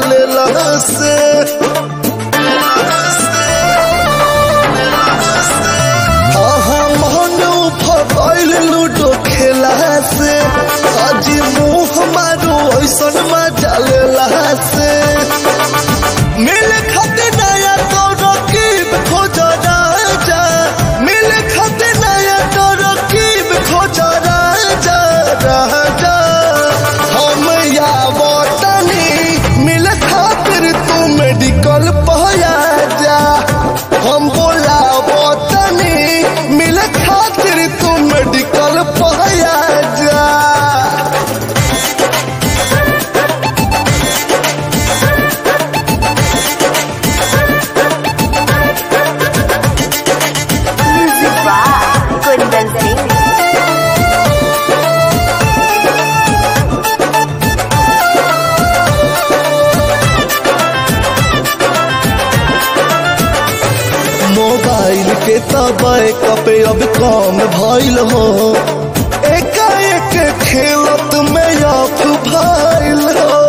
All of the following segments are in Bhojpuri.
डालेला से भइल लूडो खेला से आज मुँह मारो ऐसन मजा लेला से मिले खाते नया तो रकीब खोज राजा मिले खाते नया तो रकीब खोज राजा राजा हम या वतनी मिले खातिर तू मेडिकल पहुँचा जा हम बोला वतनी मिले खातिर तू मेडिकल पहुँचा जा मोबाइल के तबे कपे अब कम भइल हो एकाएक खेलत में ऑफ भइल हो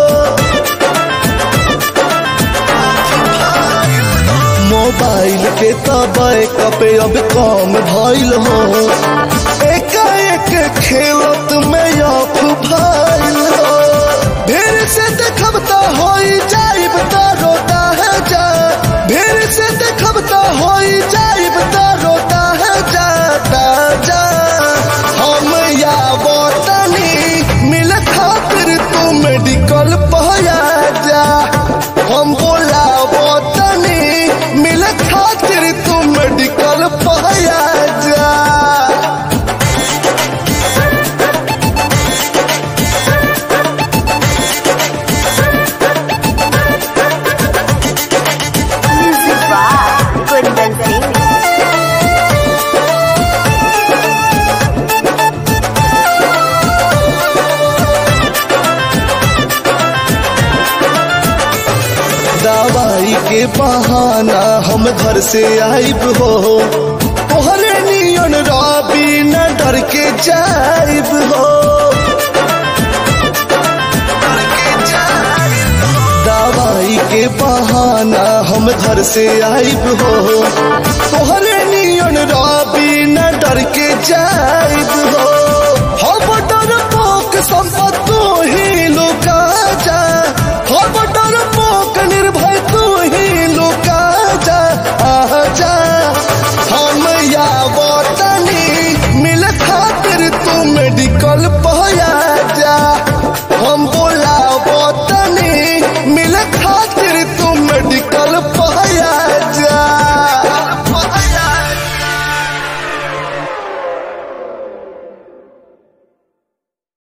मोबाइल के तबे कपे अब कम भइल हो एकाएक खेलत में ऑफ भइल हो ढेर से देखब तो हो जाइब तो रोता है जा ढेर से देखब तो हो जाइब तो रोता है जाता जा हम या वतनी मिल खातिर तू मेडिकल पहुँचा जा हम बोला वतनी मिल खातिर तू मेडिकल पहुँचा जा दवाई के बहाना हम घर से आइब हो तोहरे नियन रवि न डर के जाइब हो दवाई के बहाना हम घर से आइब हो तोहरे नियन रवि न डर के जाइब हो हम डर पोक संपत तू ही लुका जा हम डर पोक निर्भय तू ही लुका जा आजा हम या वतनी मिल खातिर तू मेडिकल पहुँचा जा हम बोला वतनी मिल खातिर